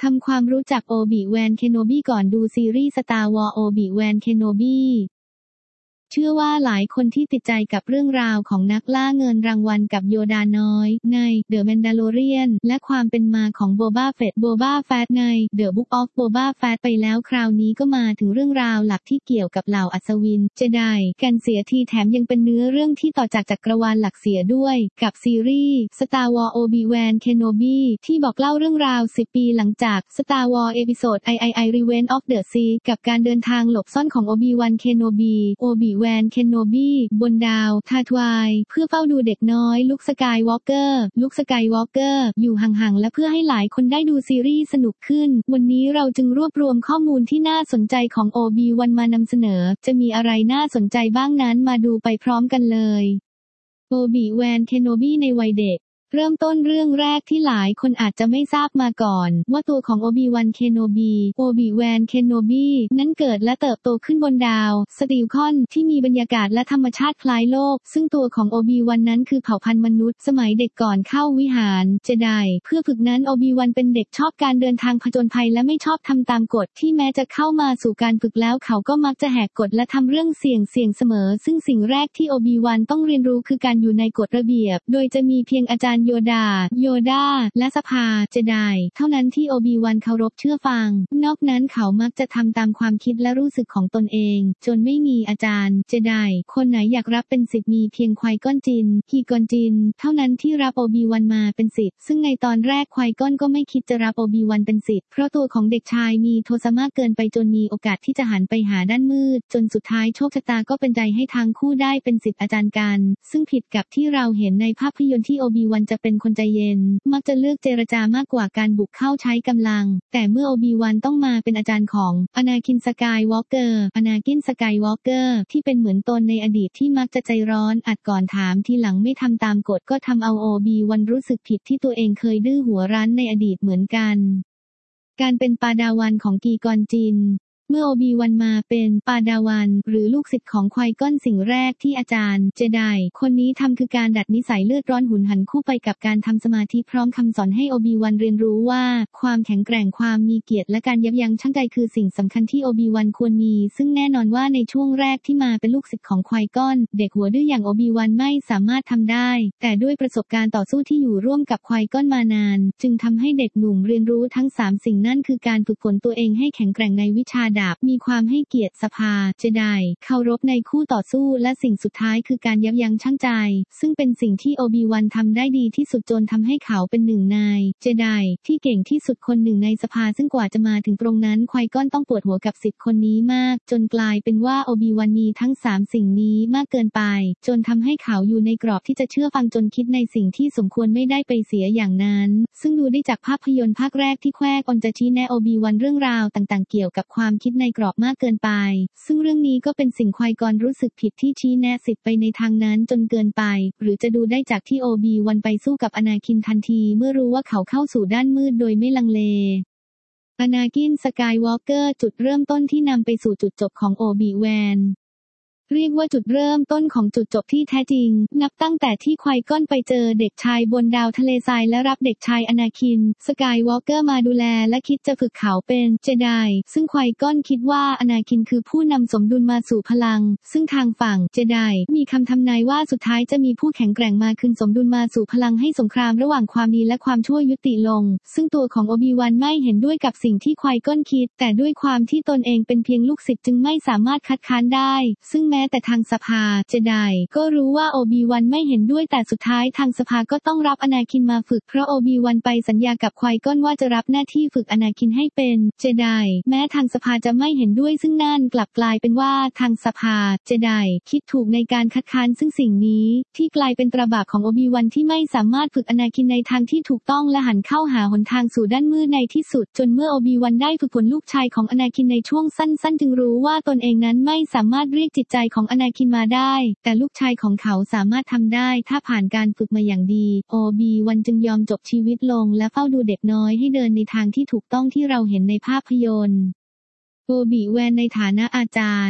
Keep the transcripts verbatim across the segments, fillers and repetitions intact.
ทำความรู้จักโอบิแวนเคนโนบีก่อนดูซีรีส์ Star Wars โอบิแวนเคนโนบีเชื่อว่าหลายคนที่ติดใจกับเรื่องราวของนักล่าเงินรางวัลกับโยดาน้อยใน The Mandalorian และความเป็นมาของโบบาเฟตโบบาแฟตใน The Book of Boba Fett ไปแล้วคราวนี้ก็มาถึงเรื่องราวหลักที่เกี่ยวกับเหล่าอัศวินเจไดกันเสียทีแถมยังเป็นเนื้อเรื่องที่ต่อจากจักรวาลหลักเสียด้วยกับซีรีส์ Star Wars Obi-Wan Kenobi ที่บอกเล่าเรื่องราวสิบปีหลังจาก Star Wars Episode ไอ ไอ ไอ Revenge of the Sith กับการเดินทางหลบซ่อนของ Obi-Wan Kenobi Obiแวนเคนโนบีบนดาวทาทวายเพื่อเฝ้าดูเด็กน้อยลุคสกายวอล์กเกอร์ลุคสกายวอล์กเกอร์อยู่ห่างๆและเพื่อให้หลายคนได้ดูซีรีส์สนุกขึ้นวันนี้เราจึงรวบรวมข้อมูลที่น่าสนใจของโอบีวันมานำเสนอจะมีอะไรน่าสนใจบ้างนั้นมาดูไปพร้อมกันเลยโอบิแวนเคนโนบีในวัยเด็กเริ่มต้นเรื่องแรกที่หลายคนอาจจะไม่ทราบมาก่อนว่าตัวของโอบิวันเคนโนบีโอบิแวนเคนโนบีนั้นเกิดและเติบโตขึ้นบนดาวสตีลคอนที่มีบรรยากาศและธรรมชาติคล้ายโลกซึ่งตัวของโอบิวันนั้นคือเผ่าพันธุ์มนุษย์สมัยเด็กก่อนเข้าวิหารเจไดเพื่อฝึกนั้นโอบิวันเป็นเด็กชอบการเดินทางผจญภัยและไม่ชอบทำตามกฎที่แม้จะเข้ามาสู่การฝึกแล้วเขาก็มักจะแหกกฎและทำเรื่องเสี่ยงเสี่ยงเสมอซึ่งสิ่งแรกที่โอบิวันต้องเรียนรู้คือการอยู่ในกฎระเบียบโดยจะมีเพียงอาจารย์โยดาโยดาและสภาเจไดเท่านั้นที่โอบิวันเคารพเชื่อฟังนอกนั้นเขามักจะทำตามความคิดและรู้สึกของตนเองจนไม่มีอาจารย์เจไดคนไหนอยากรับเป็นศิษย์มีเพียงไควก้อนจินฮีกอนจินเท่านั้นที่รับโอบิวันมาเป็นศิษย์ซึ่งในตอนแรกไควก้อนก็ไม่คิดจะรับโอบิวันเป็นศิษย์เพราะตัวของเด็กชายมีโทสะมากเกินไปจนมีโอกาสที่จะหันไปหาด้านมืดจนสุดท้ายโชคชะตาก็เป็นใจให้ทั้งคู่ได้เป็นศิษย์อาจารย์กันซึ่งผิดกับที่เราเห็นในภาพยนตร์ที่โอบิวันจะเป็นคนใจเย็นมักจะเลือกเจรจามากกว่าการบุกเข้าใช้กำลังแต่เมื่อโอบิวันต้องมาเป็นอาจารย์ของอนาคินสกายวอล์กเกอร์อนาคินสกายวอล์กเกอร์ที่เป็นเหมือนตนในอดีตที่มักจะใจร้อนอัดก่อนถามทีหลังไม่ทำตามกฎก็ทำเอาโอบิวันรู้สึกผิดที่ตัวเองเคยดื้อหัวรั้นในอดีตเหมือนกันการเป็นปาดาวันของกีกอนจินเมื่อโอบิวันมาเป็นปาดาวันหรือลูกศิษย์ของไควก้อนสิ่งแรกที่อาจารย์เจไดคนนี้ทำคือการดัดนิสัยเลือดร้อนหุนหันคู่ไปกับการทำสมาธิพร้อมคำสอนให้โอบิวันเรียนรู้ว่าความแข็งแกร่งความมีเกียรติและการยับยั้งชั่งใจคือสิ่งสำคัญที่โอบิวันควรมีซึ่งแน่นอนว่าในช่วงแรกที่มาเป็นลูกศิษย์ของไควก้อนเด็กหัวดื้ออย่างโอบิวันไม่สามารถทำได้แต่ด้วยประสบการณ์ต่อสู้ที่อยู่ร่วมกับไควก้อนมานานจึงทำให้เด็กหนุ่มเรียนรู้ทั้งสามสิ่งนั่นคือการฝึกฝนตัวเองให้แข็งแกร่งในวิชาดาบมีความให้เกียรติสภาเจไดเคารพในคู่ต่อสู้และสิ่งสุดท้ายคือการยับยั้งชั่งใจซึ่งเป็นสิ่งที่โอบิวันทำได้ดีที่สุดจนทำให้เขาเป็นหนึ่งนายเจไดที่เก่งที่สุดคนหนึ่งในสภาซึ่งกว่าจะมาถึงตรงนั้นไควก้อนต้องปวดหัวกับศิษย์คนนี้มากจนกลายเป็นว่าโอบิวันมีทั้งสามสิ่งนี้มากเกินไปจนทำให้เขาอยู่ในกรอบที่จะเชื่อฟังจนคิดในสิ่งที่สมควรไม่ได้ไปเสียอย่างนั้นซึ่งดูได้จากภาพยนตร์ภาคแรกที่แควกอนจะชี้แนะโอบิวันเรื่องราวต่างๆเกี่ยวกับความคิดในกรอบมากเกินไปซึ่งเรื่องนี้ก็เป็นสิ่งไควกอนรู้สึกผิดที่ชี้แนะศิษย์ไปในทางนั้นจนเกินไปหรือจะดูได้จากที่โอบิวันไปสู้กับอนาคินทันทีเมื่อรู้ว่าเขาเข้าสู่ด้านมืดโดยไม่ลังเลอนาคินสกายวอล์กเกอร์จุดเริ่มต้นที่นำไปสู่จุดจบของโอบิแวนเรียกว่าจุดเริ่มต้นของจุดจบที่แท้จริงนับตั้งแต่ที่ไควก้อนไปเจอเด็กชายบนดาวทะเลทรายและรับเด็กชายอนาคินสกายวอล์กเกอร์มาดูแลและคิดจะฝึกเขาเป็นเจไดซึ่งไควก้อนคิดว่าอนาคินคือผู้นำสมดุลมาสู่พลังซึ่งทางฝั่งเจไดมีคำทำนายว่าสุดท้ายจะมีผู้แข็งแกร่งมาคืนสมดุลมาสู่พลังให้สงครามระหว่างความดีและความชั่วยุติลงซึ่งตัวของโอบิวันไม่เห็นด้วยกับสิ่งที่ไควก้อนคิดแต่ด้วยความที่ตนเองเป็นเพียงลูกศิษย์จึงไม่สามารถคัดค้านได้ซึ่งแม้แต่ทางสภาเจไดก็รู้ว่าโอบิวันไม่เห็นด้วยแต่สุดท้ายทางสภาก็ต้องรับอนาคินมาฝึกเพราะโอบิวันไปสัญญากับไควก้อนว่าจะรับหน้าที่ฝึกอนาคินให้เป็นเจไดแม้ทางสภาจะไม่เห็นด้วยซึ่งนั่นกลับกลายเป็นว่าทางสภาเจไดคิดถูกในการคัดค้านซึ่งสิ่งนี้ที่กลายเป็นตราบาปของโอบิวันที่ไม่สามารถฝึกอนาคินในทางที่ถูกต้องและหันเข้าหาหนทางสู่ด้านมืดในที่สุดจนเมื่อโอบิวันได้ฝึกฝนลูกชายของอนาคินในช่วงสั้นๆจึงรู้ว่าตนเองนั้นไม่สามารถเรียกจิตใจของอนาคินมาได้แต่ลูกชายของเขาสามารถทำได้ถ้าผ่านการฝึกมาอย่างดีโอบิวันจึงยอมจบชีวิตลงและเฝ้าดูเด็กน้อยให้เดินในทางที่ถูกต้องที่เราเห็นในภาพยนตร์โอบิแวนในฐานะอาจารย์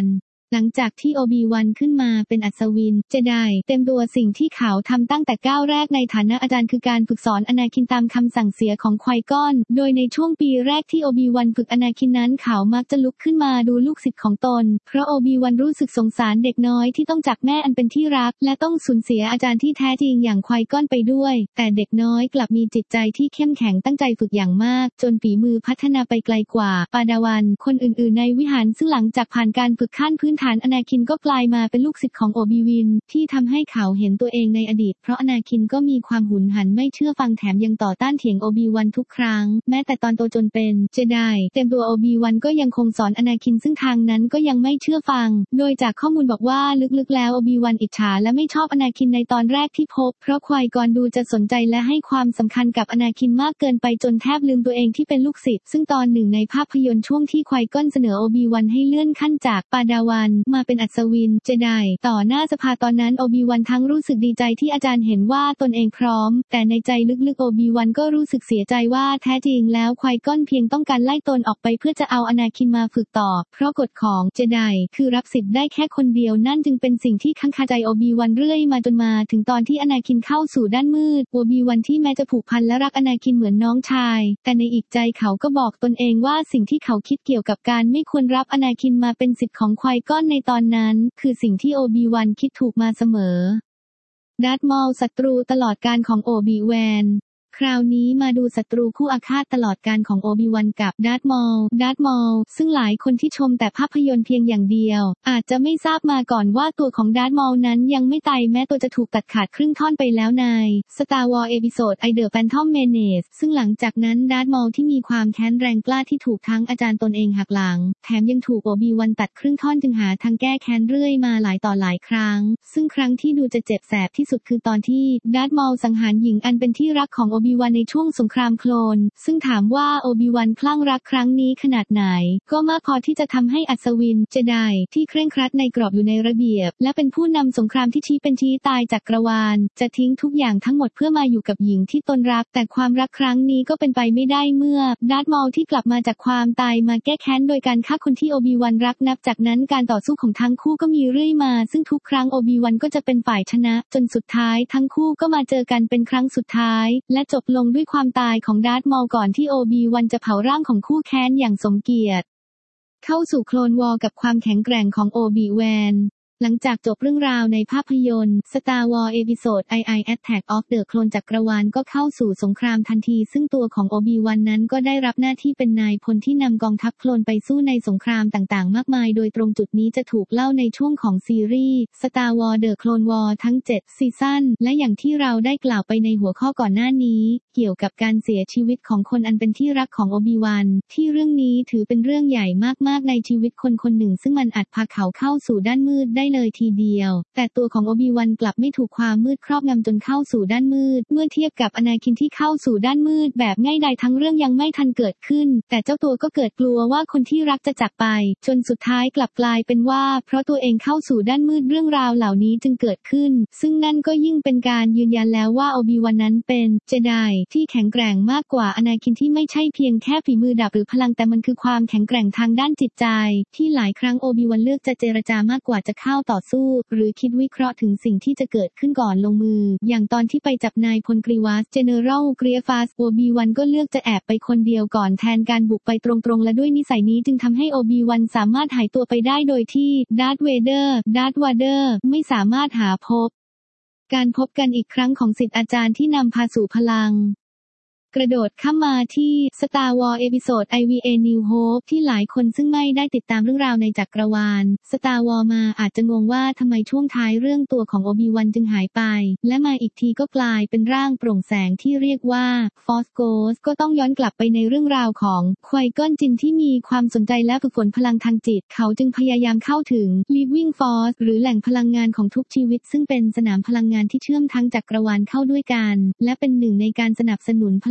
หลังจากที่โอบีวันขึ้นมาเป็นอัศวินเจไดเต็มตัวสิ่งที่เขาทำตั้งแต่ก้าวแรกในฐานะอาจารย์คือการฝึกสอนอนาคินตามคำสั่งเสียของไควกอนโดยในช่วงปีแรกที่โอบีวันฝึกอนาคินนั้นเขามักจะลุกขึ้นมาดูลูกศิษย์ของตนเพราะโอบีวันรู้สึกสงสารเด็กน้อยที่ต้องจากแม่อันเป็นที่รักและต้องสูญเสียอาจารย์ที่แท้จริงอย่างไควกอนไปด้วยแต่เด็กน้อยกลับมีจิตใจที่เข้มแข็งตั้งใจฝึกอย่างมากจนฝีมือพัฒนาไปไกลกว่าปาดาวันคนอื่นๆในวิหารซึ่งหลังจากผ่านการฝึกขั้นพื้นฐานอนาคินก็กลายมาเป็นลูกศิษย์ของโอบีวินที่ทำให้เขาเห็นตัวเองในอดีตเพราะอนาคินก็มีความหุนหันไม่เชื่อฟังแถมยังต่อต้านเถียงโอบีวันทุกครั้งแม้แต่ตอนโตจนเป็นเจไดเต็มตัวโอบีวันก็ยังคงสอนอนาคินซึ่งทางนั้นก็ยังไม่เชื่อฟังโดยจากข้อมูลบอกว่าลึกๆแล้วโอบีวันอิจฉาและไม่ชอบอนาคินในตอนแรกที่พบเพราะไควกอนดูจะสนใจและให้ความสำคัญกับอนาคินมากเกินไปจนแทบลืมตัวเองที่เป็นลูกศิษย์ซึ่งตอนหนึ่งในภาพยนตร์ช่วงที่ไควกอนเสนอโอบีวันให้เลื่อนขั้นจากปาดาวันมาเป็นอัศวินเจไดต่อหน้าสภาตอนนั้นโอบีวันทั้งรู้สึกดีใจที่อาจารย์เห็นว่าตนเองพร้อมแต่ในใจลึกๆโอบีวันก็รู้สึกเสียใจว่าแท้จริงแล้วไควกอนเพียงต้องการไล่ตนออกไปเพื่อจะเอาอนาคินมาฝึกต่อเพราะกฎของเจไดคือรับสิทธิ์ได้แค่คนเดียวนั่นจึงเป็นสิ่งที่ค้างคาใจโอบีวันเรื่อยมาจนมาถึงตอนที่อนาคินเข้าสู่ด้านมืดโอบีวันที่แม้จะผูกพันและรักอนาคินเหมือนน้องชายแต่ในอีกใจเขาก็บอกตนเองว่าสิ่งที่เขาคิดเกี่ยวกับการไม่ควรรับอนาคินมาเป็นสิทธิ์ของไควกอนในตอนนั้นคือสิ่งที่โอบีวันคิดถูกมาเสมอดาร์ธมอลศัตรูตลอดกาลของโอบีแวนคราวนี้มาดูศัตรูคู่อาฆาตตลอดกาลของโอบิวันกับดาร์ธมอลดาร์ธมอลซึ่งหลายคนที่ชมแต่ภาพยนตร์เพียงอย่างเดียวอาจจะไม่ทราบมาก่อนว่าตัวของดาร์ธมอลนั้นยังไม่ตายแม้ตัวจะถูกตัดขาดครึ่งท่อนไปแล้วใน Star Wars Episode I The Phantom Menace ซึ่งหลังจากนั้นดาร์ธมอลที่มีความแค้นแรงกล้าที่ถูกทั้งอาจารย์ตนเองหักหลังแถมยังถูกโอบิวันตัดครึ่งท่อนจึงหาทางแก้แค้นเรื่อยมาหลายต่อหลายครั้งซึ่งครั้งที่ดูจะเจ็บแสบที่สุดคือตอนที่ดาร์ธมอลสังหารหญิงอันเป็นที่รักของโอบิวันในช่วงสงครามโคลนซึ่งถามว่าโอบิวันคลั่งรักครั้งนี้ขนาดไหนก็มากพอที่จะทำให้อัศวินเจไดที่เคร่งครัดในกรอบอยู่ในระเบียบและเป็นผู้นำสงครามที่ชี้เป็นชี้ตายจากจักรวาลจะทิ้งทุกอย่างทั้งหมดเพื่อมาอยู่กับหญิงที่ตนรักแต่ความรักครั้งนี้ก็เป็นไปไม่ได้เมื่อดาร์ธมอลที่กลับมาจากความตายมาแก้แค้นโดยการฆ่าคนที่โอบิวันรักนับจากนั้นการต่อสู้ของทั้งคู่ก็มีเรื่อยมาซึ่งทุกครั้งโอบิวันก็จะเป็นฝ่ายชนะจนสุดท้ายทั้งคู่ก็มาเจอกันเป็นครั้งสุดท้ายและจบลงด้วยความตายของดาร์ธมอลก่อนที่โอบิวันจะเผาร่างของคู่แค้นอย่างสมเกียรติเข้าสู่โคลนวอร์กับความแข็งแกร่งของโอบิแวนหลังจากจบเรื่องราวในภาพยนตร์ Star Wars Episode I I Attack of the Clone จักรวาลก็เข้าสู่สงครามทันทีซึ่งตัวของโอบิวันนั้นก็ได้รับหน้าที่เป็นนายพลที่นำกองทัพโคลนไปสู้ในสงครามต่างๆมากมายโดยตรงจุดนี้จะถูกเล่าในช่วงของซีรีส์ Star Wars The Clone War ทั้งเจ็ดซีซั่นและอย่างที่เราได้กล่าวไปในหัวข้อก่อนหน้านี้เกี่ยวกับการเสียชีวิตของคนอันเป็นที่รักของโอบิวันที่เรื่องนี้ถือเป็นเรื่องใหญ่มากๆในชีวิตคนคนหนึ่งซึ่งมันอาจพาเขาเข้าสู่ด้านมืดได้เลยทีเดียวแต่ตัวของโอบิวันกลับไม่ถูกความมืดครอบงำจนเข้าสู่ด้านมืดเมื่อเทียบกับอนาคินที่เข้าสู่ด้านมืดแบบง่ายดายทั้งเรื่องยังไม่ทันเกิดขึ้นแต่เจ้าตัวก็เกิดกลัวว่าคนที่รักจะจากไปจนสุดท้ายกลับกลายเป็นว่าเพราะตัวเองเข้าสู่ด้านมืดเรื่องราวเหล่านี้จึงเกิดขึ้นซึ่งนั่นก็ยิ่งเป็นการยืนยันแล้วว่าโอบิวันนั้นเป็นเจไดที่แข็งแกร่งมากกว่าอนาคินที่ไม่ใช่เพียงแค่ฝีมือดาบหรือพลังแต่มันคือความแข็งแกร่งทางด้านจิตใจที่หลายครั้งโอบิวันเลือกจะเจรจามากกว่าจะเข้าต่อสู้หรือคิดวิเคราะห์ถึงสิ่งที่จะเกิดขึ้นก่อนลงมืออย่างตอนที่ไปจับนายพลกรีวัสเจเนอรัลกรีฟัสโอบิวันก็เลือกจะแอบไปคนเดียวก่อนแทนการบุกไปตรงๆและด้วยนิสัยนี้จึงทำให้โอบิวันสามารถหายตัวไปได้โดยที่ดาร์ธเวเดอร์ดาร์ธวาเดอร์ไม่สามารถหาพบการพบกันอีกครั้งของศิษย์อาจารย์ที่นำพาสู่พลังกระโดดข้ามมาที่ Star Wars Episode ไอ วี เอ New Hope ที่หลายคนซึ่งไม่ได้ติดตามเรื่องราวในจักรวาล Star Wars มาอาจจะงงว่าทำไมช่วงท้ายเรื่องตัวของโอบิวันจึงหายไปและมาอีกทีก็กลายเป็นร่างโปร่งแสงที่เรียกว่า Force Ghost ก็ต้องย้อนกลับไปในเรื่องราวของไควกอนจินที่มีความสนใจและฝึกฝนพลังทางจิตเขาจึงพยายามเข้าถึง Living Force หรือแหล่งพลังงานของทุกชีวิตซึ่งเป็นสนามพลังงานที่เชื่อมทั้งจักรวาลเข้าด้วยกันและเป็นหนึ่งในการสนับสนุนพลัง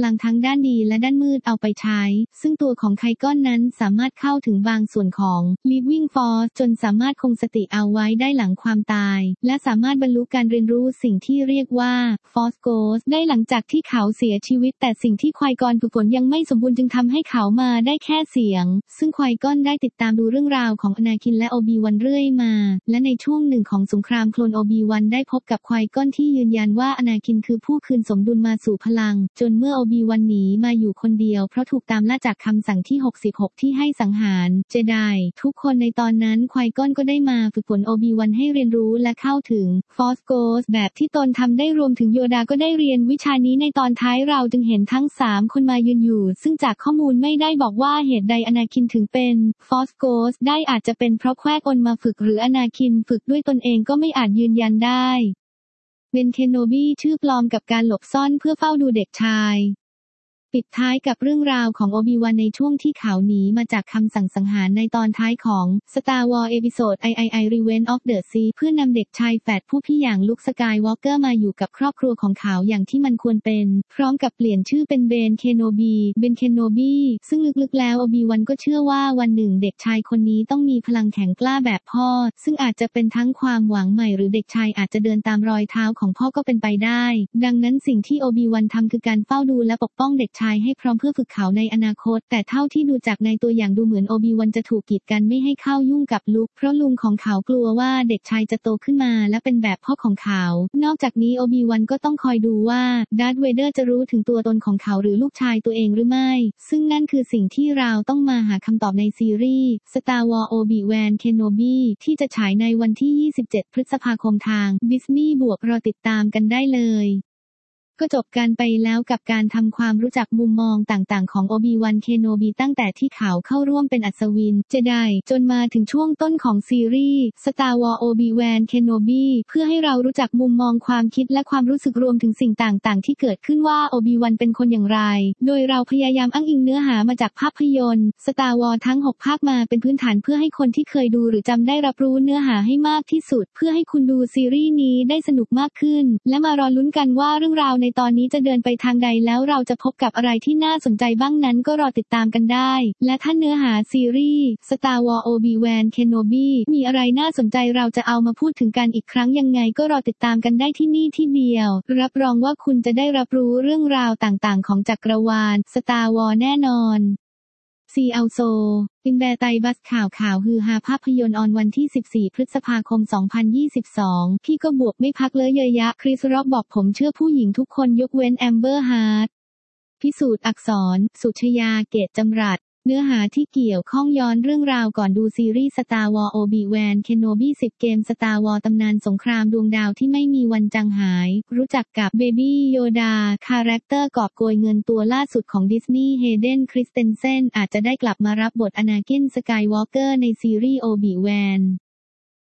ลังทั้งด้านดีและด้านมืดเอาไปใช้ซึ่งตัวของไคก้อนนั้นสามารถเข้าถึงบางส่วนของ Living Force จนสามารถคงสติเอาไว้ได้หลังความตายและสามารถบรรลุการเรียนรู้สิ่งที่เรียกว่า Force Ghost ได้หลังจากที่เขาเสียชีวิตแต่สิ่งที่ไควกอนฝึกฝนยังไม่สมบูรณ์จึงทำให้เขามาได้แค่เสียงซึ่งไควกอนได้ติดตามดูเรื่องราวของอนาคินและโอบีวันเรื่อยมาและในช่วงหนึ่งของสงครามโคลนโอบีวันได้พบกับไควกอนที่ยืนยันว่าอนาคินคือผู้คืนสมดุลมาสู่พลังจนเมื่อโอบีวันหนีมาอยู่คนเดียวเพราะถูกตามล่าจากคำสั่งที่หกสิบหกที่ให้สังหารเจไดทุกคนในตอนนั้นไควกอนก็ได้มาฝึกฝนโอบีวันให้เรียนรู้และเข้าถึง Force Ghost แบบที่ตนทำได้รวมถึงโยดาก็ได้เรียนวิชานี้ในตอนท้ายเราจึงเห็นทั้งสามคนมายืนอยู่ซึ่งจากข้อมูลไม่ได้บอกว่าเหตุใดอนาคินถึงเป็น Force Ghost ได้อาจจะเป็นเพราะแควกอนมาฝึกหรืออนาคินฝึกด้วยตนเองก็ไม่อาจยืนยันได้เบน เคนโนบีชื่อปลอมกับการหลบซ่อนเพื่อเฝ้าดูเด็กชายปิดท้ายกับเรื่องราวของโอบิวันในช่วงที่เขาหนีมาจากคำสั่งสังหารในตอนท้ายของ Star Wars Episode ไอ ไอ ไอ Revenge of the Sith เพื่อนำเด็กชายแฝดผู้พี่อย่างลุค สกายวอล์กเกอร์มาอยู่กับครอบครัวของเขาอย่างที่มันควรเป็นพร้อมกับเปลี่ยนชื่อเป็นเบน เคนโนบี เบน เคนโนบีซึ่งลึกๆแล้วโอบิวันก็เชื่อว่าวันหนึ่งเด็กชายคนนี้ต้องมีพลังแข็งกล้าแบบพ่อซึ่งอาจจะเป็นทั้งความหวังใหม่หรือเด็กชายอาจจะเดินตามรอยเท้าของพ่อก็เป็นไปได้ดังนั้นสิ่งที่โอบิวันทำคือการเฝ้าดูและปกป้องเด็กชายให้พร้อมเพื่อฝึกเขาในอนาคตแต่เท่าที่ดูจากในตัวอย่างดูเหมือนโอบิวันจะถูกกีดกันไม่ให้เข้ายุ่งกับลุคเพราะลุงของเขากลัวว่าเด็กชายจะโตขึ้นมาและเป็นแบบพ่อของเขานอกจากนี้โอบิวันก็ต้องคอยดูว่าดาร์ธเวเดอร์จะรู้ถึงตัวตนของเขาหรือลูกชายตัวเองหรือไม่ซึ่งนั่นคือสิ่งที่เราต้องมาหาคำตอบในซีรีส์ Star Wars Obi-Wan Kenobi ที่จะฉายในวันที่ยี่สิบเจ็ดพฤษภาคมทาง Disney บวกรอติดตามกันได้เลยก็จบกันไปแล้วกับการทำความรู้จักมุมมองต่างๆของโอบิวัน เคโนบีตั้งแต่ที่เขาเข้าร่วมเป็นอัศวินเจไดจนมาถึงช่วงต้นของซีรีส์ Star Wars Obi-Wan Kenobi เพื่อให้เรารู้จักมุมมองความคิดและความรู้สึกรวมถึงสิ่งต่างๆที่เกิดขึ้นว่าโอบิวันเป็นคนอย่างไรโดยเราพยายามอ้างอิงเนื้อหามาจากภาพยนตร์ Star Wars ทั้งหกภาคมาเป็นพื้นฐานเพื่อให้คนที่เคยดูหรือจำได้รับรู้เนื้อหาให้มากที่สุดเพื่อให้คุณดูซีรีส์นี้ได้สนุกมากขึ้นและมารอลุ้นกันว่าเรื่องราวในตอนนี้จะเดินไปทางใดแล้วเราจะพบกับอะไรที่น่าสนใจบ้างนั้นก็รอติดตามกันได้และถ้าเนื้อหาซีรีส์ Star Wars Obi-Wan Kenobi มีอะไรน่าสนใจเราจะเอามาพูดถึงกันอีกครั้งยังไงก็รอติดตามกันได้ที่นี่ที่เดียวรับรองว่าคุณจะได้รับรู้เรื่องราวต่างๆของจักรวาล Star Wars แน่นอนซีอัลโซอินแบร์ไตบัสข่าวข่าวฮือฮาภาพยนตร์ออนวันที่สิบสี่พฤษภาคมสองพันยี่สิบสองพี่ก็บวกไม่พักเลยเยยะคริสร็อกบอกผมเชื่อผู้หญิงทุกคนยกเว้นแอมเบอร์ฮาร์ทพิสูจน์อักษรสุชยาเกตจำรัดเนื้อหาที่เกี่ยวข้องย้อนเรื่องราวก่อนดูซีรีส์ Star Wars Obi-Wan Kenobi สิบเกม Star Wars ตำนานสงครามดวงดาวที่ไม่มีวันจางหายรู้จักกับเบบี้โยดาคาแรคเตอร์กอบโกยเงินตัวล่าสุดของดิสนีย์เฮเดนคริสเตนเซนอาจจะได้กลับมารับบทอนาคินสกายวอล์กเกอร์ในซีรีส์ Obi-Wan